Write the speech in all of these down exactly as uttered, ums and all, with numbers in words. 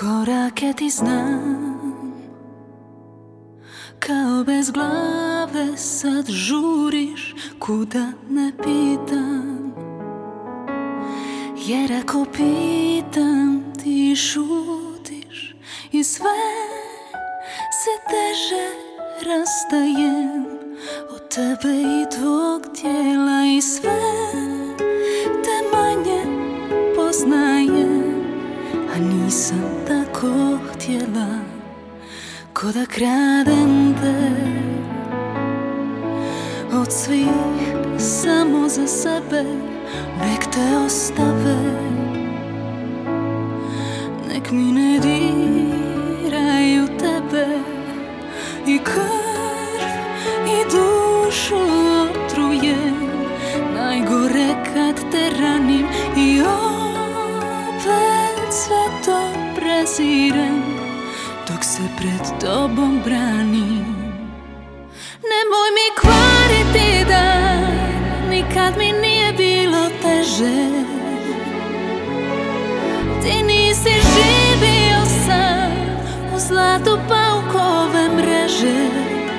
Korake ti znam, kao bez glave sad žuriš kuda ne pitam. Jer ako pitam ti šutiš i sve se teže rastajem od tebe i tvog tijela i sve te manje poznajem. A nisam tako htjela, ko da kradem te od svih samo za sebe. Nek te ostave, nek mi ne diraju tebe i krv i dušu otrujem. Najgore kad te ranim i opet sve to prezirem dok se pred tobom branim. Nemoj mi kvariti dan, nikad mi nije bilo teže. Ti nisi živio sam u zlatu paukove mreže.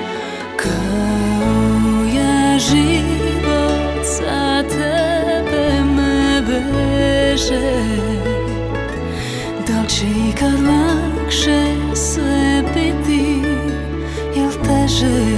Kao ja život za tebe me veže. Da li će ikad lakše sve biti, jel teže?